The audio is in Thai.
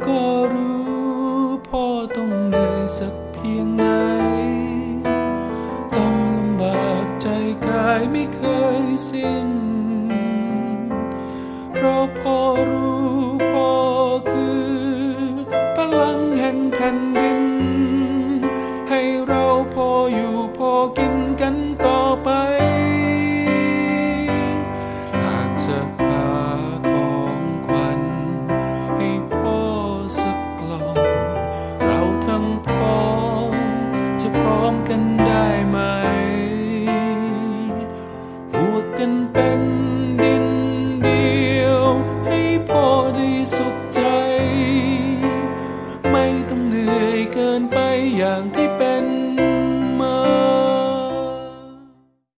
ก็รู้พ่อต้องเหนื่อยสักเพียงไหนต้องลำบากใจกายไม่เคยสิ้นเพราะพ่อรู้พ่อคือพลังแห่งแผ่นดินให้เราพออยู่พอกินกันต่อไปหากจะหาของขวัญให้พ่อสักกล่องเราทั้งพ่อจะพร้อมกันได้ไหมบวกกันเป็นดินเดียวให้พ่อได้สุข